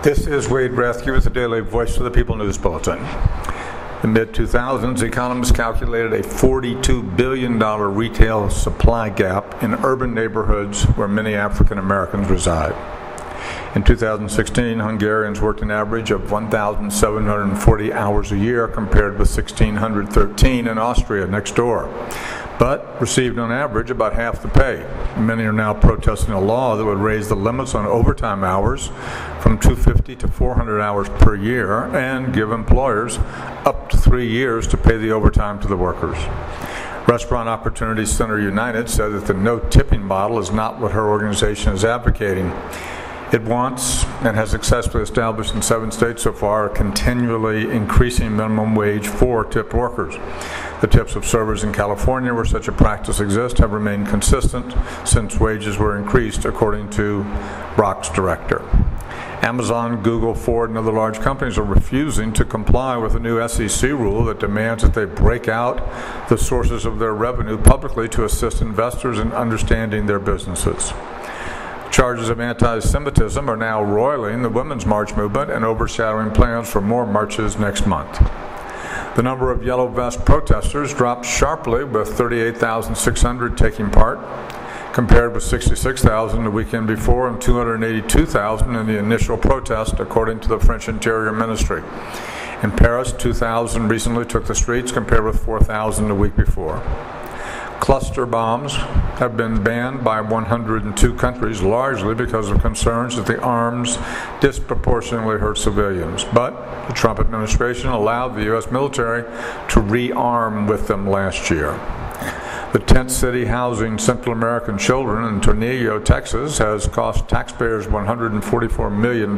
This is Wade Rathke with the Daily Voice of the People News Bulletin. In the mid-2000s, economists calculated a $42 billion retail supply gap in urban neighborhoods where many African Americans reside. In 2016, Hungarians worked an average of 1,740 hours a year compared with 1,613 in Austria next door, but received on average about half the pay. Many are now protesting a law that would raise the limits on overtime hours from 250 to 400 hours per year and give employers up to 3 years to pay the overtime to the workers. Restaurant Opportunity Center United said that the no tipping model is not what her organization is advocating. It wants, and has successfully established in 7 states so far, a continually increasing minimum wage for tipped workers. The tips of servers in California, where such a practice exists, have remained consistent since wages were increased, according to Rock's director. Amazon, Google, Ford, and other large companies are refusing to comply with a new SEC rule that demands that they break out the sources of their revenue publicly to assist investors in understanding their businesses. Charges of anti-Semitism are now roiling the Women's March movement and overshadowing plans for more marches next month. The number of Yellow Vest protesters dropped sharply, with 38,600 taking part, compared with 66,000 the weekend before and 282,000 in the initial protest, according to the French Interior Ministry. In Paris, 2,000 recently took the streets, compared with 4,000 the week before. Cluster bombs have been banned by 102 countries, largely because of concerns that the arms disproportionately hurt civilians. But the Trump administration allowed the U.S. military to rearm with them last year. The tent city housing Central American children in Tornillo, Texas, has cost taxpayers $144 million,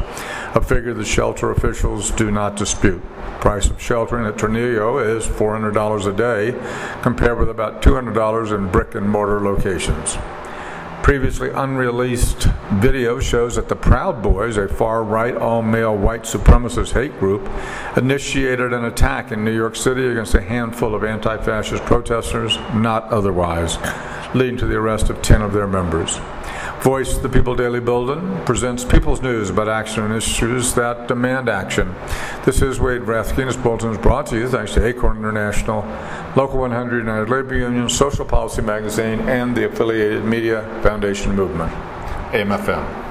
a figure the shelter officials do not dispute. The price of sheltering at Tornillo is $400 a day, compared with about $200 in brick-and-mortar locations. Previously unreleased video shows that the Proud Boys, a far-right, all-male white supremacist hate group, initiated an attack in New York City against a handful of anti-fascist protesters, not otherwise, leading to the arrest of 10 of their members. Voice of the People Daily Bulletin presents people's news about action and issues that demand action. This is Wade Rathke, and this bulletin is brought to you thanks to Acorn International, Local 100 United Labor Union, Social Policy Magazine, and the affiliated Media Foundation Movement, AMFM.